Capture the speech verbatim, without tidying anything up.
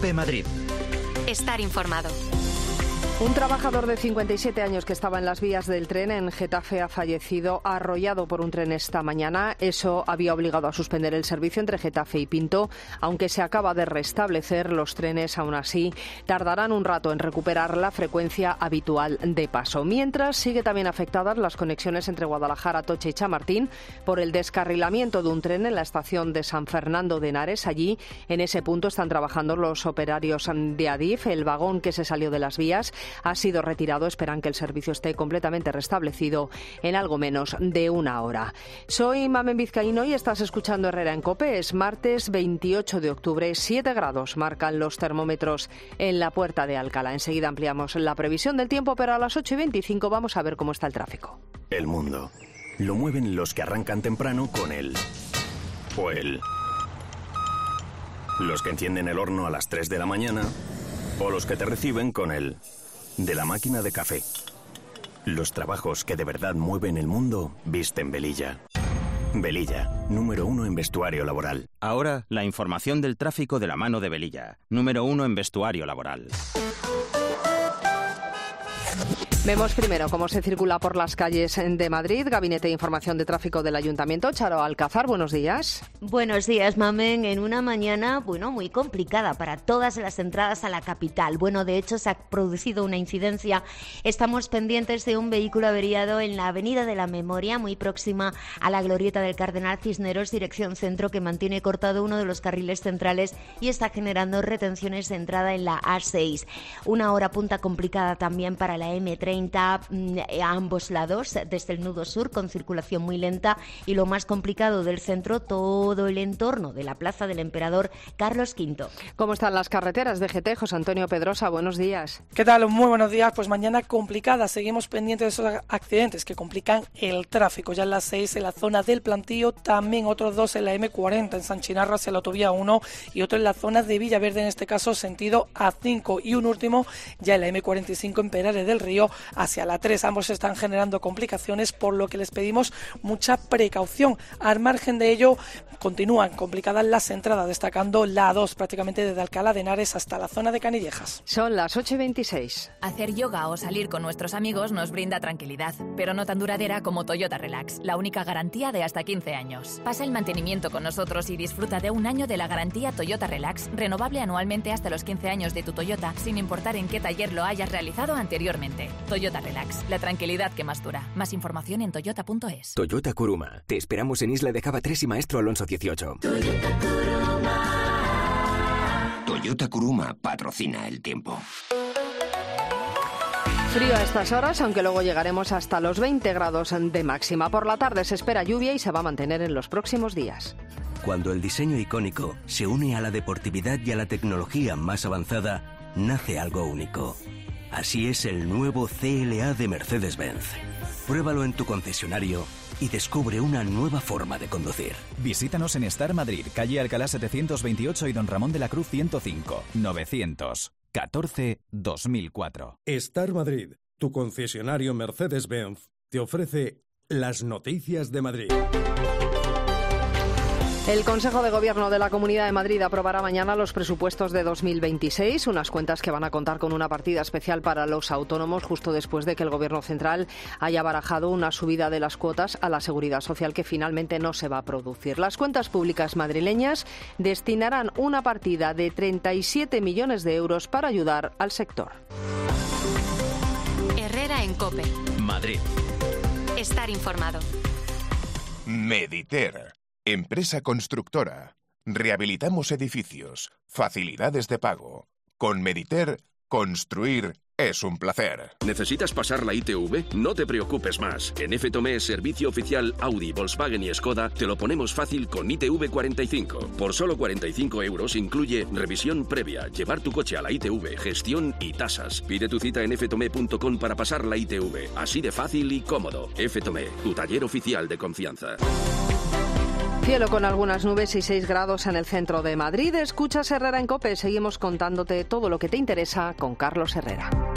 COPE Madrid. Estar informado. Un trabajador de cincuenta y siete años que estaba en las vías del tren en Getafe ha fallecido arrollado por un tren esta mañana. Eso había obligado a suspender el servicio entre Getafe y Pinto. Aunque se acaba de restablecer, los trenes aún así tardarán un rato en recuperar la frecuencia habitual de paso. Mientras, sigue también afectadas las conexiones entre Guadalajara, Atocha y Chamartín por el descarrilamiento de un tren en la estación de San Fernando de Henares. Allí, en ese punto, están trabajando los operarios de Adif. El vagón que se salió de las vías ha sido retirado. Esperan que el servicio esté completamente restablecido en algo menos de una hora. Soy Mamen Vizcaíno y estás escuchando Herrera en COPE. Es martes veintiocho de octubre, siete grados marcan los termómetros en la Puerta de Alcalá. Enseguida ampliamos la previsión del tiempo, pero a las ocho y veinticinco vamos a ver cómo está el tráfico. El mundo lo mueven los que arrancan temprano con él o él. Los que encienden el horno a las tres de la mañana o los que te reciben con él. De la máquina de café. Los trabajos que de verdad mueven el mundo visten Velilla. Velilla, número uno en vestuario laboral. Ahora, la información del tráfico de la mano de Velilla, número uno en vestuario laboral. Vemos primero cómo se circula por las calles de Madrid. Gabinete de Información de Tráfico del Ayuntamiento. Charo Alcázar, buenos días. Buenos días, Mamen. En una mañana, bueno, muy complicada para todas las entradas a la capital. Bueno, de hecho, se ha producido una incidencia. Estamos pendientes de un vehículo averiado en la Avenida de la Memoria, muy próxima a la glorieta del Cardenal Cisneros, dirección centro, que mantiene cortado uno de los carriles centrales y está generando retenciones de entrada en la A seis. Una hora punta complicada también para la eme treinta. A ambos lados, desde el nudo sur, con circulación muy lenta, y lo más complicado del centro, todo el entorno de la Plaza del Emperador Carlos quinto. ¿Cómo están las carreteras de G T? José Antonio Pedrosa, buenos días. ¿Qué tal? Muy buenos días. Pues mañana complicada. Seguimos pendientes de esos accidentes que complican el tráfico. Ya en las seis en la zona del Plantío, también otros dos en la eme cuarenta, en San Chinarro hacia la autovía uno, y otro en la zona de Villaverde, en este caso sentido A cinco, y un último ya en la eme cuarenta y cinco en Perales del Río hacia la tres. Ambos están generando complicaciones, por lo que les pedimos mucha precaución. Al margen de ello, continúan complicadas las entradas, destacando la A dos, prácticamente desde Alcalá de Henares hasta la zona de Canillejas. Son las ocho y veintiséis. Hacer yoga o salir con nuestros amigos nos brinda tranquilidad, pero no tan duradera como Toyota Relax, la única garantía de hasta quince años. Pasa el mantenimiento con nosotros y disfruta de un año de la garantía Toyota Relax, renovable anualmente hasta los quince años de tu Toyota, sin importar en qué taller lo hayas realizado anteriormente. Toyota Relax. La tranquilidad que más dura. Más información en toyota punto es. Toyota Kuruma. Te esperamos en Isla de Java tres y Maestro Alonso dieciocho. Toyota Kuruma. Toyota Kuruma patrocina el tiempo. Frío a estas horas, aunque luego llegaremos hasta los veinte grados de máxima. Por la tarde se espera lluvia y se va a mantener en los próximos días. Cuando el diseño icónico se une a la deportividad y a la tecnología más avanzada, nace algo único. Así es el nuevo ce ele a de Mercedes-Benz. Pruébalo en tu concesionario y descubre una nueva forma de conducir. Visítanos en Star Madrid, calle Alcalá setecientos veintiocho y Don Ramón de la Cruz ciento cinco, novecientos catorce dos mil cuatro. Star Madrid, tu concesionario Mercedes-Benz, te ofrece las noticias de Madrid. El Consejo de Gobierno de la Comunidad de Madrid aprobará mañana los presupuestos de dos mil veintiséis, unas cuentas que van a contar con una partida especial para los autónomos, justo después de que el Gobierno central haya barajado una subida de las cuotas a la Seguridad Social que finalmente no se va a producir. Las cuentas públicas madrileñas destinarán una partida de treinta y siete millones de euros para ayudar al sector. Herrera en COPE. Madrid. Estar informado. Mediter. Empresa constructora. Rehabilitamos edificios. Facilidades de pago. Con Mediter, construir es un placer. ¿Necesitas pasar la I T V? No te preocupes más. En F Tomé, servicio oficial Audi, Volkswagen y Skoda, te lo ponemos fácil con I T V cuarenta y cinco. Por solo cuarenta y cinco euros incluye revisión previa, llevar tu coche a la I T V, gestión y tasas. Pide tu cita en f tomé punto com para pasar la I T V. Así de fácil y cómodo. F Tomé, tu taller oficial de confianza. Cielo con algunas nubes y seis grados en el centro de Madrid. Escuchas Herrera en COPE. Seguimos contándote todo lo que te interesa con Carlos Herrera.